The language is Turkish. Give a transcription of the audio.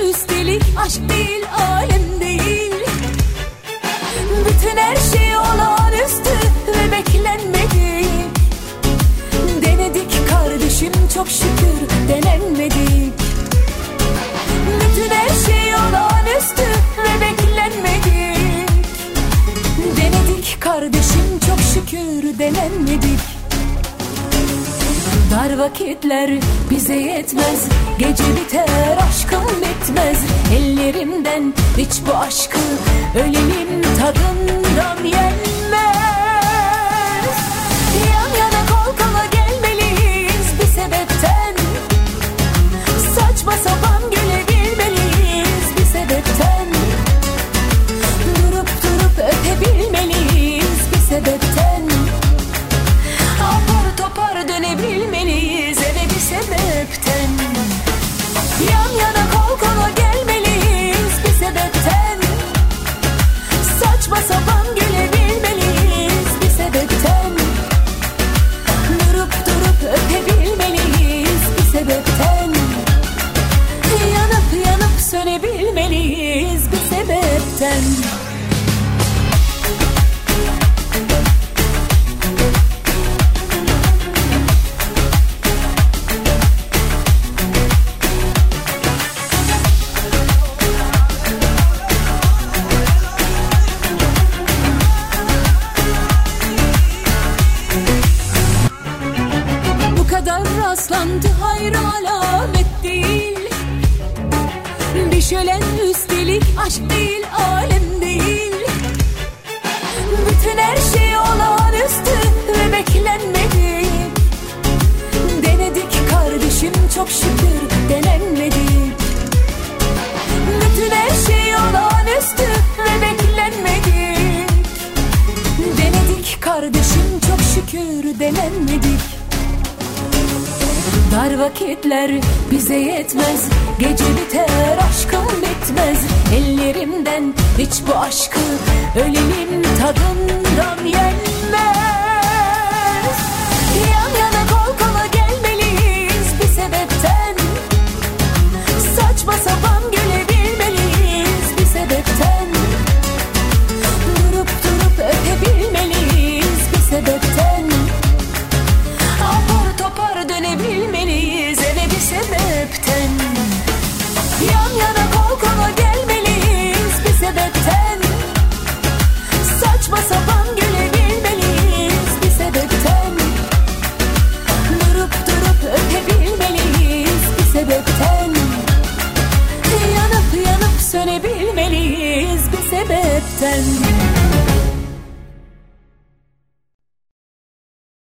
üstelik aşk değil, alem değil. Bütün her şey olağanüstü ve beklenmedik. Denedik kardeşim, çok şükür denenmedik. Bütün her şey olağanüstü ve beklenmedik. Denedik kardeşim, çok şükür denenmedik. Dar vakitler bize yetmez, gece biter aşkım bitmez. Ellerimden hiç bu aşkı ölümün tadından yenmez. Yan yana kol kola gelmeliyiz bir sebepten. Saçma sapan gülebilmeliyiz bir sebepten. Durup durup öpebilmeliyiz bir sebepten. Apar topar dönebilmeliyiz eve bir sebepten. Yan yana kol kola gelmeliyiz bir sebepten. Saçma sapan gülebilmeliyiz bir sebepten. Durup durup öpebilmeliyiz bir sebepten. Yanıp yanıp sönebilmeliyiz bir sebepten. Rastlandı hayır alamet değil. Bir şölen üstelik aşk değil, alem değil. Bütün her şey olağanüstü ve beklenmedik. Denedik kardeşim, çok şükür denenmedik. Bütün her şey olağanüstü ve beklenmedik. Denedik kardeşim, çok şükür denenmedik. Dar vakitler bize yetmez, gece biter aşkım bitmez. Ellerimden hiç bu aşkı ölümün tadından yenmez. Yan yana kol kola gelmeliyiz bir sebepten. Saçma sapan gülebilmeliyiz bir sebepten. Durup durup öpebilmeliyiz bir sebepten. Apar topar dönebilmeliyiz eve bir sebepten. Yan yana kol kola gelmeliyiz bir sebepten. Saçma sapan gülebilmeliyiz bir sebepten. Durup durup öpebilmeliyiz bir sebepten. Yanıp yanıp sönebilmeliyiz bir sebepten.